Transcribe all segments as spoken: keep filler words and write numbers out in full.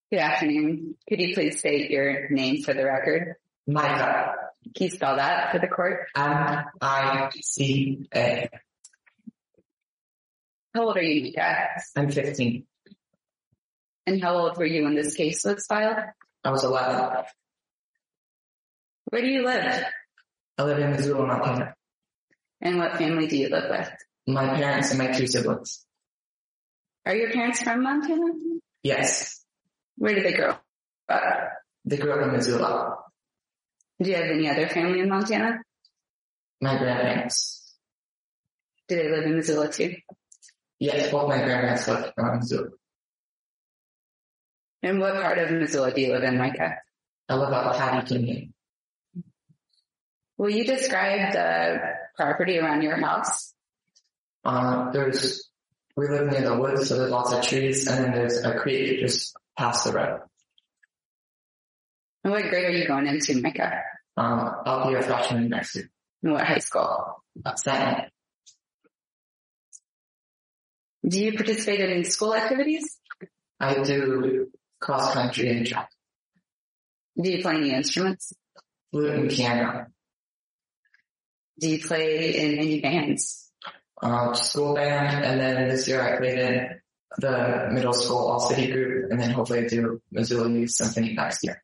Good afternoon. Could you please state your name for the record? Micah. Can you spell that for the court? M I C A. How old are you, Micah? I'm fifteen. And how old were you when this case was filed? I was eleven. Where do you live? I live in Missoula, Montana. And what family do you live with? My parents and my two siblings. Are your parents from Montana? Yes. Where did they grow up? They grew up in Missoula. Do you have any other family in Montana? My grandparents. Do they live in Missoula too? Yes, both my grandparents live in Missoula. And what part of Missoula do you live in, Micah? I live out of Hattie Canyon. Will you describe the property around your house? Uh, there's, we live near the woods, so there's lots of trees, and then there's a creek just past the road. And what grade are you going into, Micah? Um, I'll be a freshman next year. In what high school? Uh, second. Do you participate in school activities? I do cross country and track. Do you play any instruments? Flute and piano. Do you play in any bands? Uh, school band, and then this year I played in the middle school all city group, and then hopefully I do Missoula Youth Symphony next year.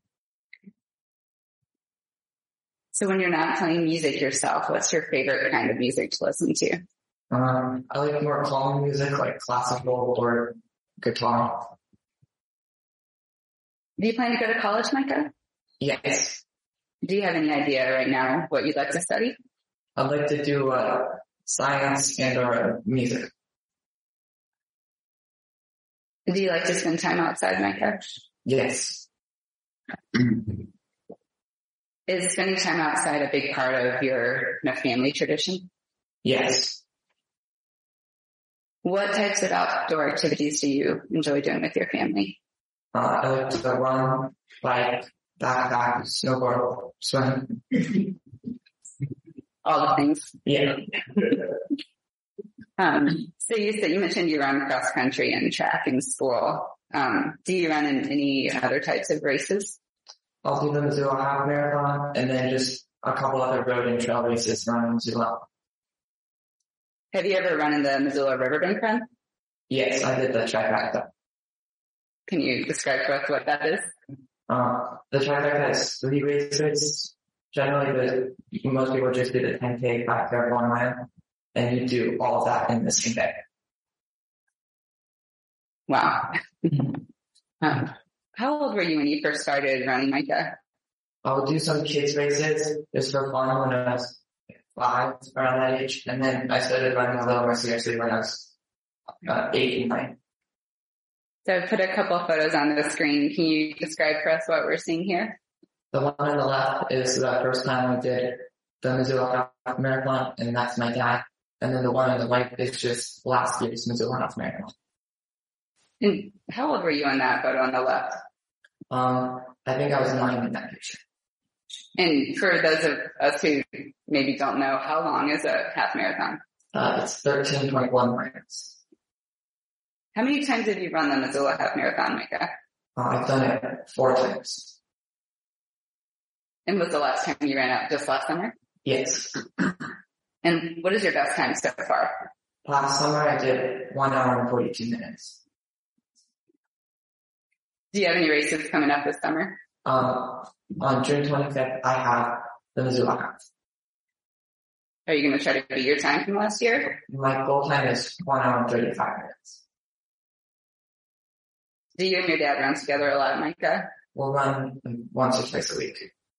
So when you're not playing music yourself, what's your favorite kind of music to listen to? Um, I like more calm music, like classical or guitar. Do you plan to go to college, Micah? Yes. Do you have any idea right now what you'd like to study? I'd like to do uh, science and or music. Do you like to spend time outside, Micah? Yes. Is spending time outside a big part of your you know, family tradition? Yes. What types of outdoor activities do you enjoy doing with your family? Uh, I like to run, bike, backpack, snowboard, swim. All the things. Yeah. um, so you said you mentioned you run cross country and track in school. Um, do you run in any other types of races? I'll do the Missoula Half Marathon and then just a couple other road and trail races around Missoula. Have you ever run in the Missoula Riverbank Run? Yes, I did the trifecta. Can you describe to us what that is? Uh, the trifecta has three races. Generally, the, most people just do the ten K, five K, one mile, and you do all of that in the same day. Wow. um, how old were you when you first started running, Micah? I would do some kids races just for fun when I was five, around that age, and then I started running a little more seriously when I was uh, eight and nine. So I put a couple of photos on the screen. Can you describe for us what we're seeing here? The one on the left is the first time I did the Missoula Half Marathon, and that's my dad. And then the one on the right is just last year's Missoula Half Marathon. And how old were you on that photo on the left? Um, I think I was nine in that picture. And for those of us who maybe don't know, how long is a half marathon? Uh, it's thirteen point one miles. How many times have you run the Missoula Half Marathon, Micah? Uh, I've done it four times. And was the last time you ran out just last summer? Yes. And what is your best time so far? Last summer I did one hour and forty-two minutes. Do you have any races coming up this summer? Um, on June twenty-fifth, I have the Missoula Half. Are you going to try to beat your time from last year? My goal time is one hour and thirty-five minutes. Do you and your dad run together a lot, Micah? We'll run once or twice a week.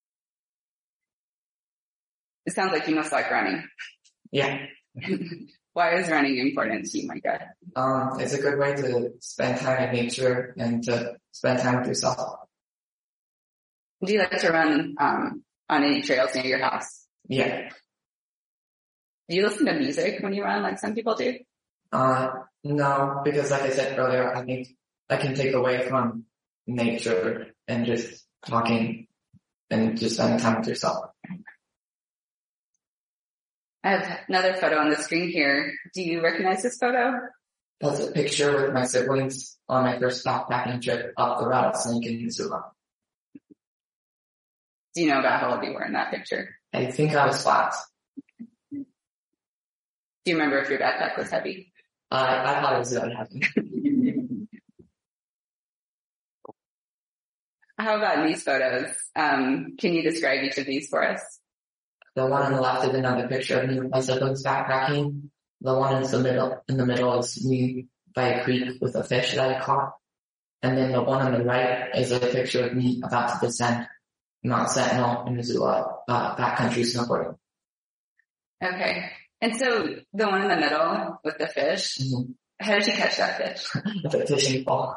It sounds like you must like running. Yeah. Why is running important to you, Micah? Um, it's a good way to spend time in nature and to spend time with yourself. Do you like to run um, on any trails near your house? Yeah. Do you listen to music when you run like some people do? Uh, no, because like I said earlier, I think I can take away from nature and just talking and just spending time with yourself. I have another photo on the screen here. Do you recognize this photo? That's a picture with my siblings on my first backpacking trip up the Rattlesnake in Missoula. Do you know about how old you were in that picture? I think I was five. Do you remember if your backpack was heavy? Uh, I thought it was really heavy. How about these photos? Um, can you describe each of these for us? The one on the left is another picture of me with my siblings backpacking. The one in the middle, in the middle is me by a creek with a fish that I caught. And then the one on the right is a picture of me about to descend Mount Sentinel in Missoula, uh, backcountry snowboarding. Okay. And so the one in the middle with the fish, mm-hmm. How did you catch that fish? With a fishing pole.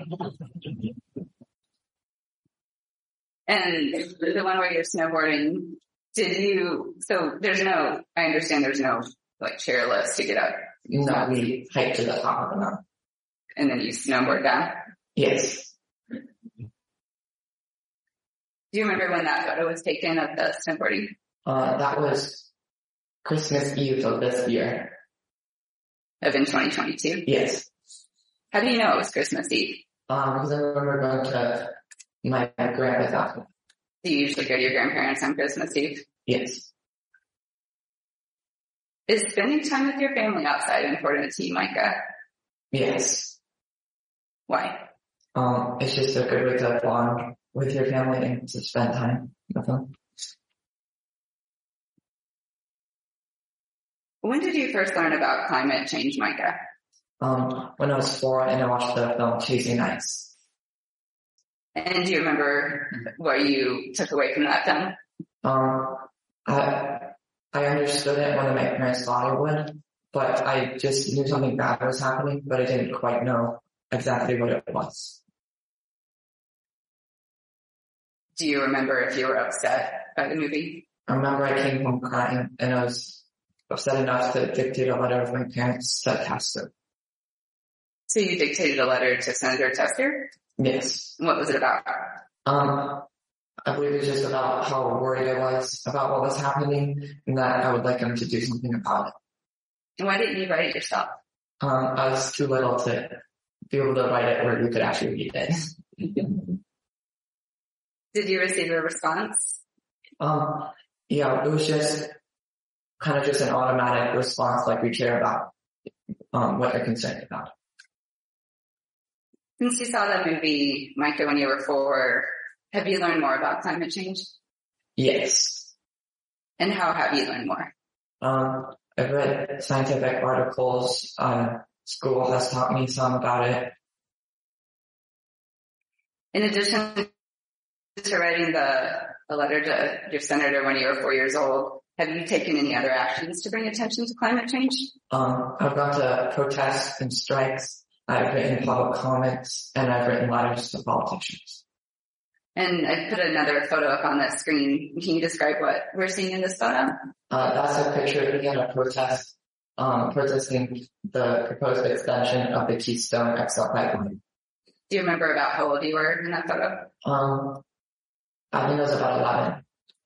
And the one where you're snowboarding, did you, so there's no, I understand there's no like chairlifts to get up. No, we hike to the top of the mountain. And then you snowboard down? Yes. Do you remember when that photo was taken of the snowboarding? Uh, that was Christmas Eve of this year. Of in twenty twenty-two? Yes. How do you know it was Christmas Eve? Um, because I remember going to my grandpa's house. Do you usually go to your grandparents on Christmas Eve? Yes. Is spending time with your family outside important to you, Micah? Yes. Why? Um, it's just a good way to bond with your family and to spend time with them. When did you first learn about climate change, Micah? Um, when I was four and I watched the film Chasing Ice. And do you remember what you took away from that film? Um, I, I understood it when my parents thought I would, but I just knew something bad was happening, but I didn't quite know exactly what it was. Do you remember if you were upset by the movie? I remember I came home crying and I was upset enough to dictate a letter to my parents to Tester. So you dictated a letter to Senator Tester? Yes. What was it about? Um, I believe it was just about how worried I was about what was happening and that I would like him to do something about it. And why didn't you write it yourself? Um, I was too little to be able to write it where you could actually read it. Did you receive a response? Um, yeah, it was just kind of just an automatic response, like we care about um, what you're concerned about. Since you saw that movie, Micah, when you were four, have you learned more about climate change? Yes. And how have you learned more? Um, I've read scientific articles. Uh, school has taught me some about it. In addition to writing the, the letter to your senator when you were four years old, have you taken any other actions to bring attention to climate change? Um, I've gone to protests and strikes. I've written public comments, and I've written letters to politicians. And I put another photo up on that screen. Can you describe what we're seeing in this photo? Uh, that's a picture of me at a protest, um, protesting the proposed extension of the Keystone X L pipeline. Do you remember about how old you were in that photo? Um, I think I was about eleven.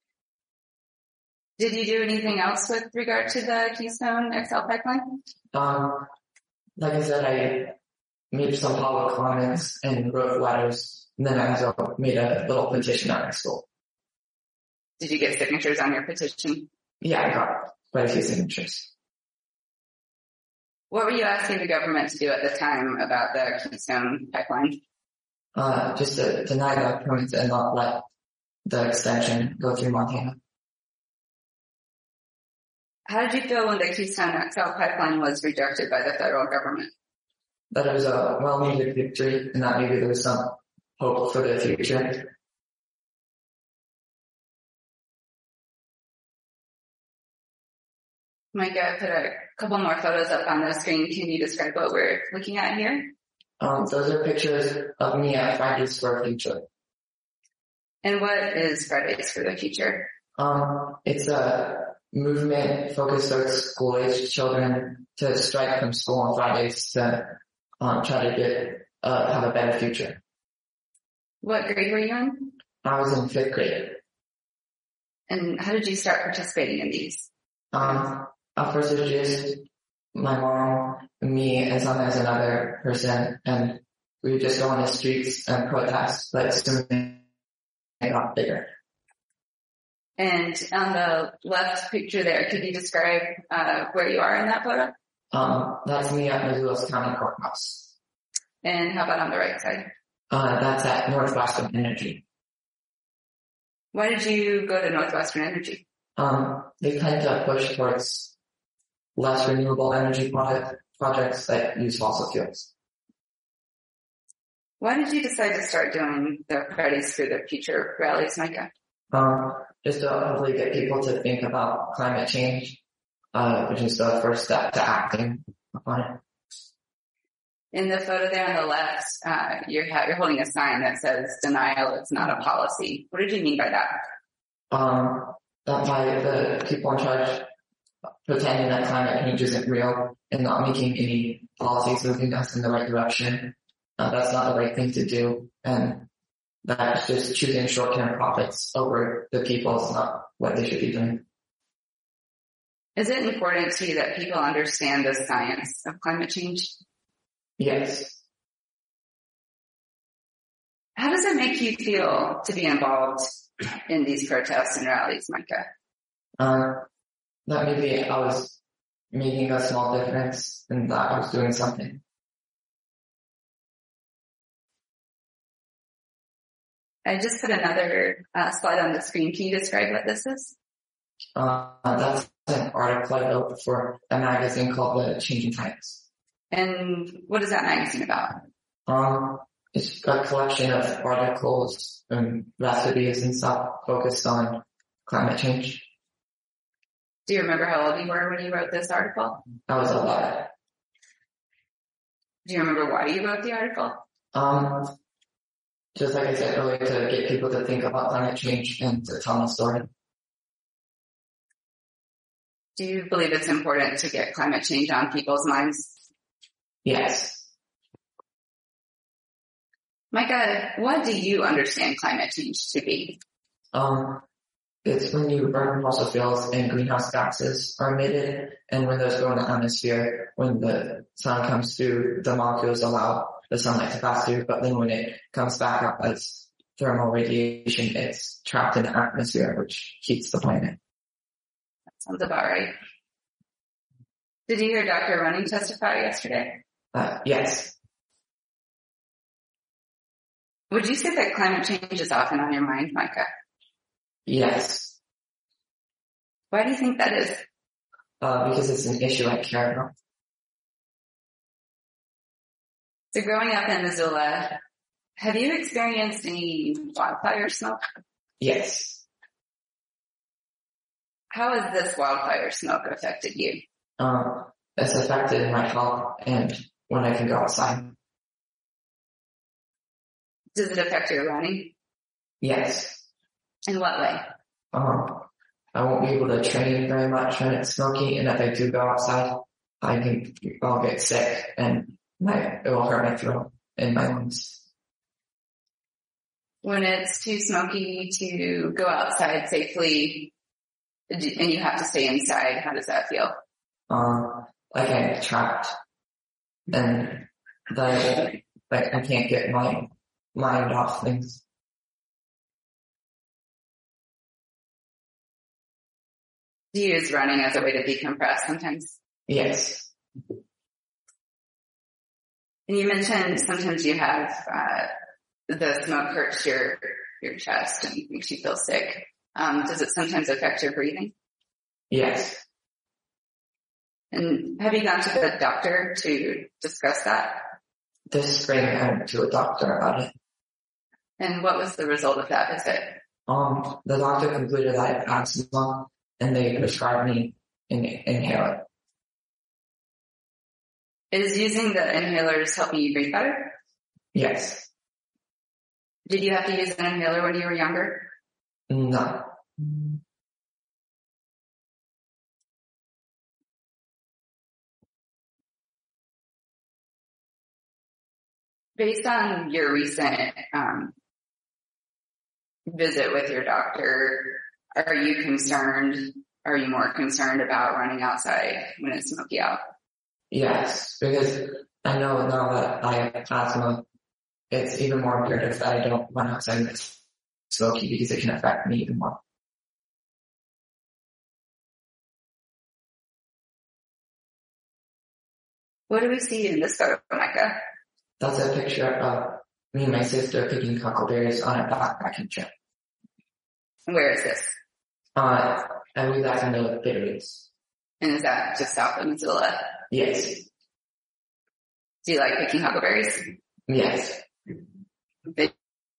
Did you do anything else with regard to the Keystone X L pipeline? Um, like I said, I made some public comments and wrote letters, and then I also made a little petition at my school. Did you get signatures on your petition? Yeah, I got quite a few signatures. What were you asking the government to do at the time about the Keystone pipeline? Uh, just to deny the permits and not let the extension go through Montana. How did you feel when the Keystone X L pipeline was rejected by the federal government? That it was a well-needed victory and that maybe there was some hope for the future. Micah, I put a couple more photos up on the screen. Can you describe what we're looking at here? Um, those are pictures of me at Fridays for the Future. And what is Fridays for the Future? Um, it's a movement focused towards school-age children to strike from school on Fridays to um, try to get uh, have a better future. What grade were you in? I was in fifth grade. And how did you start participating in these? Um, at first it was just my mom Um, me and sometimes another person, and we would just go on the streets and protest, but soon it got bigger. And on the left picture there, could you describe uh, where you are in that photo? Um, that's me at Missoula's County Courthouse. And how about on the right side? Uh, that's at Northwestern Energy. Why did you go to Northwestern Energy? Um, they tend to push towards less renewable energy product, projects that use fossil fuels. Why did you decide to start doing the Fridays for the Future rallies, Micah? Um, just to hopefully get people to think about climate change, uh, which is the first step to acting upon it. In the photo there on the left, uh, you're, ha- you're holding a sign that says, denial is not a policy. What did you mean by that? Um, that by the people in charge pretending that climate change isn't real and not making any policies moving us in the right direction. Uh, that's not the right thing to do. And that's just choosing short-term profits over the people. It's not what they should be doing. Is it important to you that people understand the science of climate change? Yes. How does it make you feel to be involved in these protests and rallies, Micah? Uh, that maybe I was making a small difference and that I was doing something. I just put another uh, slide on the screen. Can you describe what this is? Uh, that's an article I wrote for a magazine called The Changing Times. And what is that magazine about? Um, it's a collection of articles and recipes and stuff focused on climate change. Do you remember how old you were when you wrote this article? I was eleven. Do you remember why you wrote the article? Um, just like I said earlier, to get people to think about climate change and to tell them a story. Do you believe it's important to get climate change on people's minds? Yes. Micah, what do you understand climate change to be? Um, it's when you burn fossil fuels and greenhouse gases are emitted, and when those go in the atmosphere, when the sun comes through, the molecules allow the sunlight to pass through, but then when it comes back up as thermal radiation, it's trapped in the atmosphere, which heats the planet. That sounds about right. Did you hear Doctor Running testify yesterday? Uh, yes. Would you say that climate change is often on your mind, Micah? Yes. Why do you think that is? Uh, because it's an issue I care about. So growing up in Missoula, have you experienced any wildfire smoke? Yes. How has this wildfire smoke affected you? Um, it's affected my health and when I can go outside. Does it affect your running? Yes. In what way? Um, I won't be able to train very much when it's smoky, and if I do go outside, I can, I'll get sick and my, it will hurt my throat and my lungs. When it's too smoky to go outside safely and you have to stay inside, how does that feel? Um, like I'm trapped and the, like I can't get my mind off things. Do you use running as a way to decompress sometimes? Yes. And you mentioned sometimes you have, uh, the smoke hurts your, your chest and makes you feel sick. Um, does it sometimes affect your breathing? Yes. And have you gone to the doctor to discuss that? This spring I went to a doctor about it. And what was the result of that visit? Um, the doctor concluded I had asthma and they prescribed me an inhaler. Is using the inhalers helping you breathe better? Yes. Did you have to use an inhaler when you were younger? No. Based on your recent um, visit with your doctor, are you concerned? Are you more concerned about running outside when it's smoky out? Yes, because I know now that I have asthma, it's even more imperative that I don't run outside and it's smoky because it can affect me even more. What do we see in this photo, Micah? That's a picture of me and my sister picking huckleberries on a backpacking trip. Where is this? Uh, I believe that's in the Bitterroots. And is that just south of Missoula? Yes. Do you like picking huckleberries? Yes. It,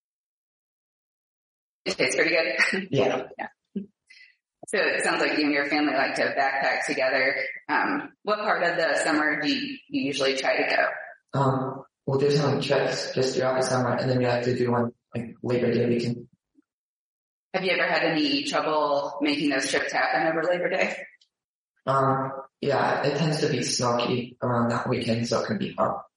it tastes pretty good. Yeah. Yeah. So it sounds like you and your family like to backpack together. Um, what part of the summer do you, you usually try to go? Um, we'll do some trips just throughout the summer, and then we like to do one like Labor Day weekend. Have you ever had any trouble making those trips happen over Labor Day? Um, yeah, it tends to be smoky around that weekend, so it can be hard.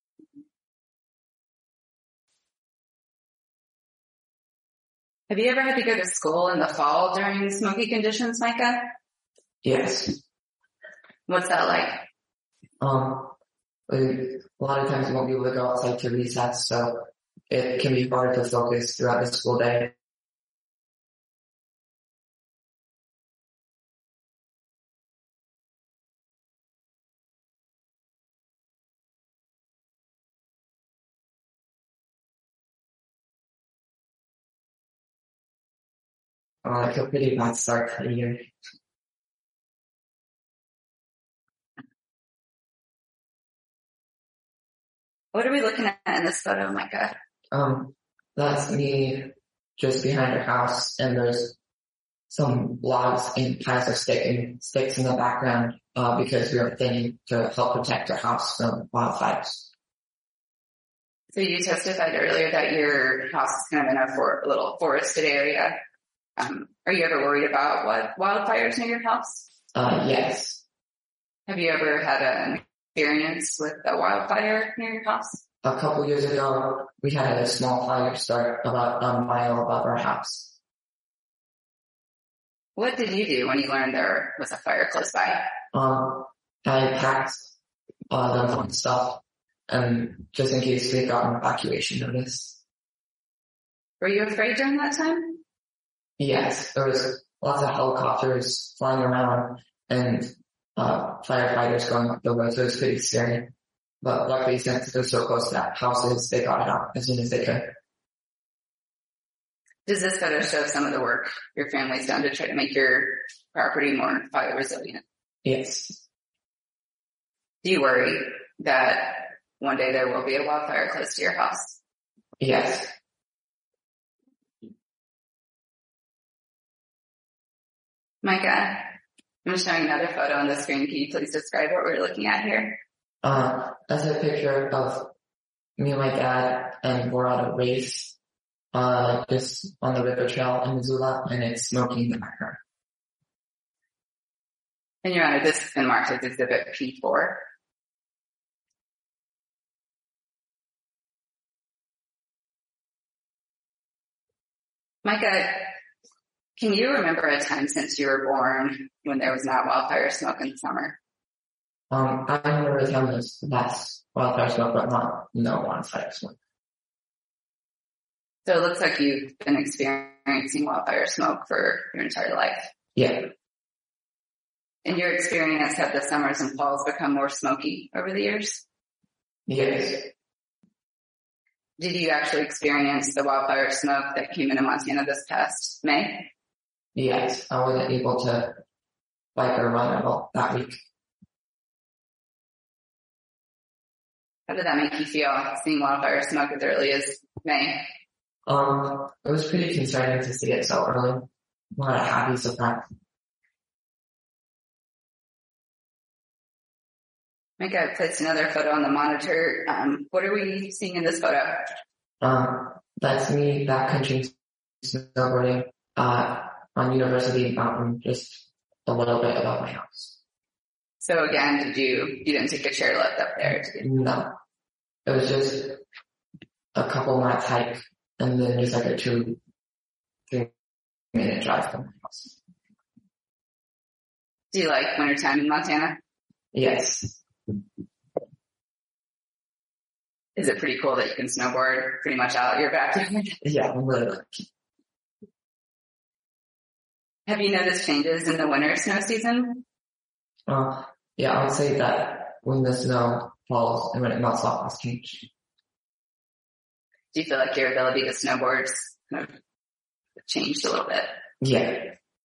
Have you ever had to go to school in the fall during smoky conditions, Micah? Yes. What's that like? Um, a lot of times we won't be able to go outside to recess, so it can be hard to focus throughout the school day. Uh, it's a pretty bad start to the year. What are we looking at in this photo, Micah? Um, that's me just behind our house, and there's some logs and piles of stick and sticks in the background, uh, because we were thinking to help protect our house from wildfires. So you testified earlier that your house is kind of in a, for, a little forested area. Um, are you ever worried about what wildfires near your house? Uh, yes. Have you ever had an experience with a wildfire near your house? A couple years ago, we had a small fire start about a mile above our house. What did you do when you learned there was a fire close by? Um, I packed uh, the fun stuff, and just in case we got an evacuation notice. Were you afraid during that time? Yes, there was lots of helicopters flying around and uh, firefighters going up the road, so it was pretty scary. But luckily, since they're so close to that houses, they got it out as soon as they could. Does this photo show some of the work your family's done to try to make your property more fire resilient? Yes. Do you worry that one day there will be a wildfire close to your house? Yes. Micah, I'm showing another photo on the screen. Can you please describe what we're looking at here? Uh, that's a picture of me and my dad, and we're at a race, uh, just on the river trail in Missoula, and it's smoking in the background. And Your Honor, this has been marked as Exhibit P four. Micah, can you remember a time since you were born when there was not wildfire smoke in the summer? Um, I remember a time there's less wildfire smoke, but not no wildfire smoke. So it looks like you've been experiencing wildfire smoke for your entire life. Yeah. In your experience, have the summers and falls become more smoky over the years? Yes. Did you actually experience the wildfire smoke that came into Montana this past May? Yes. I wasn't able to bike or run at all that week. How did that make you feel, seeing wildfire smoke as early as May? Um, it was pretty concerning to see it so early. I'm not happy surprise. Mike, I placed another photo on the monitor. Um, what are we seeing in this photo? Um, that's me backcountry snowboarding, uh, on University Mountain, just a little bit above my house. So again, did you, you didn't take a chairlift up there? Did you? No. It was just a couple miles hike, and then just like a two, three minute drive from my house. Do you like wintertime in Montana? Yes. Is it pretty cool that you can snowboard pretty much out your backyard? Yeah, I'm really lucky. Have you noticed changes in the winter snow season? Uh, yeah, I would say that when the snow falls and when it melts off, it's changed. Do you feel like your ability to snowboard kind of changed a little bit? Yeah.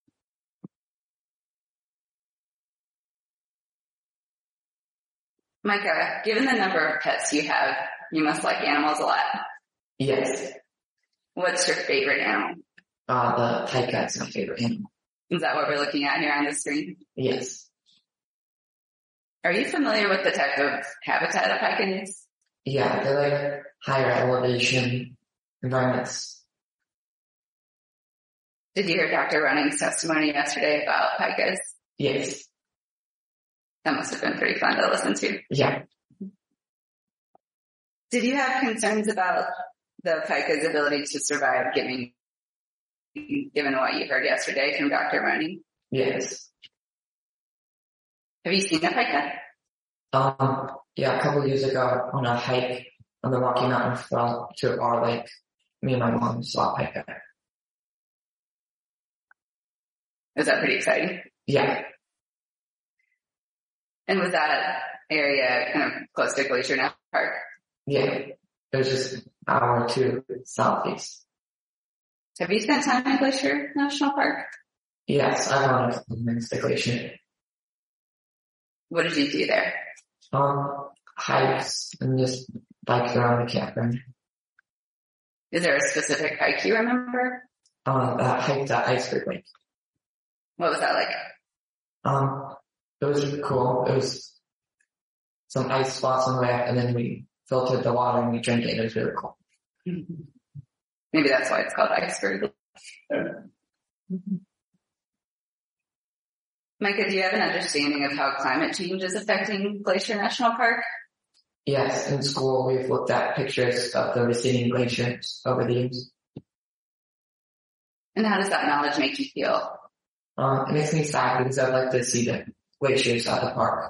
Micah, given the number of pets you have, you must like animals a lot. Yes. What's your favorite animal? Uh, the pika is my favorite animal. Is that what we're looking at here on the screen? Yes. Are you familiar with the type of habitat a pika needs? Yeah, they're like higher elevation environments. Did you hear Doctor Running's testimony yesterday about pikas? Yes. That must have been pretty fun to listen to. Yeah. Did you have concerns about the pika's ability to survive given, given what you heard yesterday from Doctor Running? Yes. Have you seen a pika? Um, yeah, a couple of years ago on a hike on the Rocky Mountain fell to our lake, me and my mom saw a pika. Was that pretty exciting? Yeah. And was that area kind of close to Glacier National Park? Yeah. It was just an hour or two southeast. Have you spent time in Glacier National Park? Yes, I went to the glacier. What did you do there? Um, hikes and just biked around the campground. Is there a specific hike you remember? Um, that hike to Iceberg Lake. What was that like? Um, it was really cool. It was some ice spots on the way up, and then we filtered the water and we drank it. It was really cool. Maybe that's why it's called Iceberg. Mm-hmm. Micah, do you have an understanding of how climate change is affecting Glacier National Park? Yes, in school we've looked at pictures of the receding glaciers over the years. And how does that knowledge make you feel? Um, it makes me sad because I'd like to see the glaciers at the park.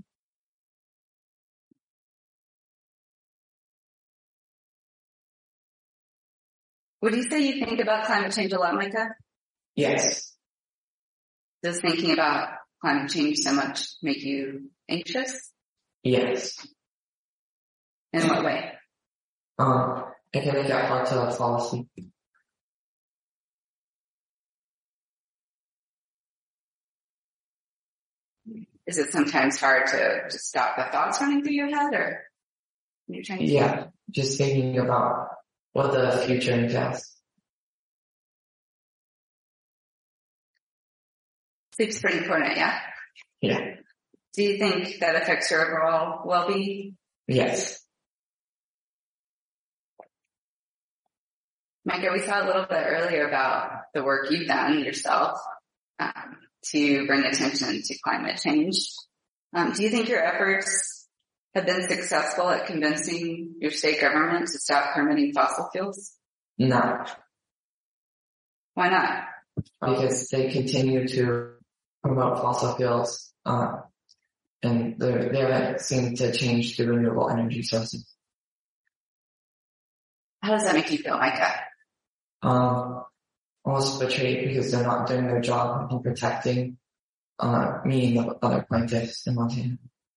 Would you say you think about climate change a lot, Micah? Yes. Does thinking about climate change so much make you anxious? Yes. In what way? Um, it can make it hard to fall asleep. Is it sometimes hard to just stop the thoughts running through your head, or you're trying to? Yeah, just thinking about what the future entails. Sleep's pretty important, yeah? Yeah. Do you think that affects your overall well-being? Yes. Micah, we saw a little bit earlier about the work you've done yourself um, to bring attention to climate change. Um, do you think your efforts have been successful at convincing your state government to stop permitting fossil fuels? No. Why not? Because they continue to promote fossil fuels, uh, and they're, they're seem to change to renewable energy sources. How does that make you feel, Micah? Um, almost betrayed because they're not doing their job in protecting uh, me and the other plaintiffs in Montana.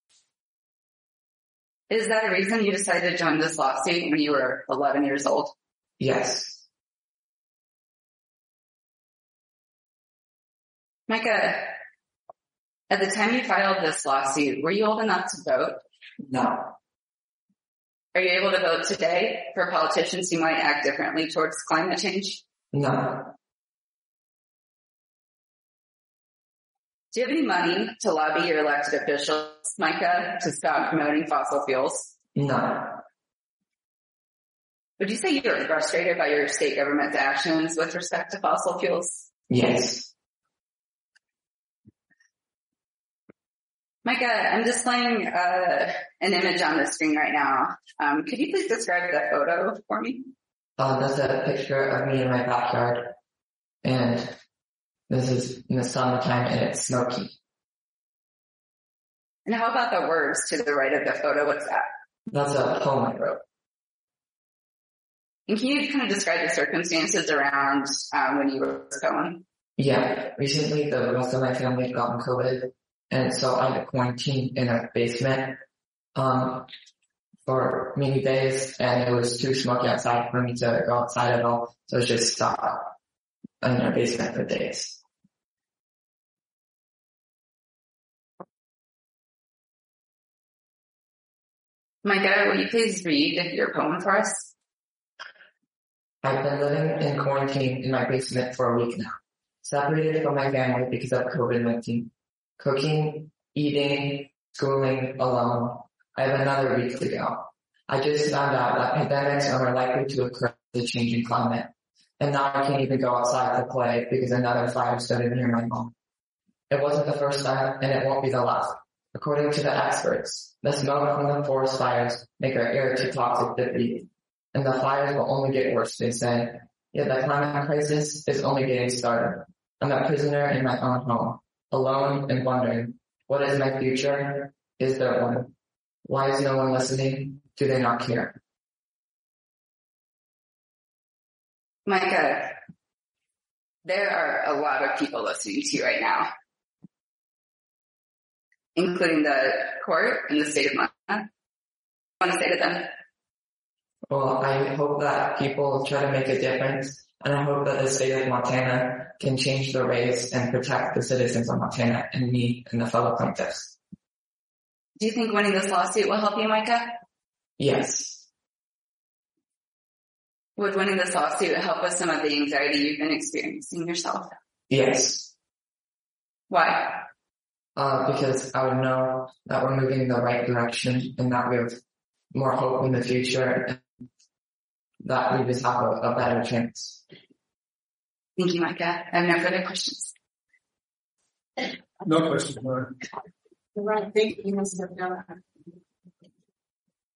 Is that a reason you decided to join this lawsuit when you were eleven years old? Yes. Micah, at the time you filed this lawsuit, were you old enough to vote? No. Are you able to vote today for politicians who might act differently towards climate change? No. Do you have any money to lobby your elected officials, Micah, to stop promoting fossil fuels? No. Would you say you're frustrated by your state government's actions with respect to fossil fuels? Yes. Micah, I'm displaying uh, an image on the screen right now. Um, could you please describe that photo for me? Uh, that's a picture of me in my backyard, and this is in the summertime and it's smoky. And how about the words to the right of the photo? What's that? That's a poem I wrote. And can you kind of describe the circumstances around um, when you wrote this poem? Yeah, recently the rest of my family had gotten COVID, and so I had to quarantine in a basement um, for many days, and it was too smoky outside for me to go outside at all, so I was just stuck in a basement for days. Micah, will you please read your poem for us? I've been living in quarantine in my basement for a week now, separated from my family because of COVID nineteen. Cooking, eating, schooling, alone. I have another week to go. I just found out that pandemics are more likely to occur with the changing climate. And now I can't even go outside to play because another fire started near my home. It wasn't the first time, and it won't be the last. According to the experts, the smoke from the forest fires make our air too toxic to breathe. And the fires will only get worse, they say. Yet the climate crisis is only getting started. I'm a prisoner in my own home, alone and wondering, what is my future? Is there one? Why is no one listening? Do they not care? Micah, there are a lot of people listening to you right now, including the court and the state of Montana. I want to say to them? Well, I hope that people try to make a difference, and I hope that the state of Montana can change their ways and protect the citizens of Montana and me and the fellow plaintiffs. Do you think winning this lawsuit will help you, Micah? Yes. Would winning this lawsuit help with some of the anxiety you've been experiencing yourself? Yes. Why? Uh, because I would know that we're moving in the right direction and that we have more hope in the future and that we just have a, a better chance. Thank you, Micah. I have no further questions. No questions, Lauren. Right, thank you, Mister Miller.